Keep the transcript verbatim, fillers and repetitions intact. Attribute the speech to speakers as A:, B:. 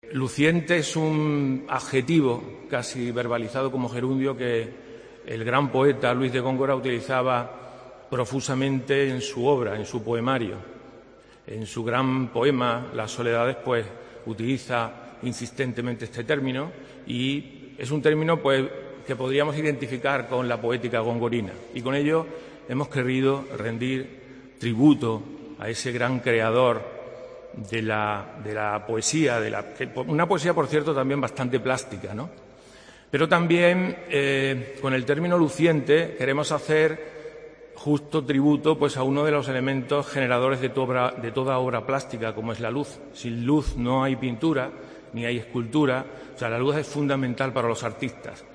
A: Luciente es un adjetivo casi verbalizado como gerundio que el gran poeta Luis de Góngora utilizaba profusamente en su obra, en su poemario. En su gran poema, Las soledades, pues utiliza insistentemente este término y es un término pues, que podríamos identificar con la poética gongorina. Y con ello hemos querido rendir tributo a ese gran creador de la, de la poesía, de la, una poesía, por cierto, también bastante plástica, ¿no? Pero también, eh, con el término luciente, queremos hacer justo tributo pues, a uno de los elementos generadores de, to obra, de toda obra plástica, como es la luz. Sin luz no hay pintura, ni hay escultura. O sea, la luz es fundamental para los artistas.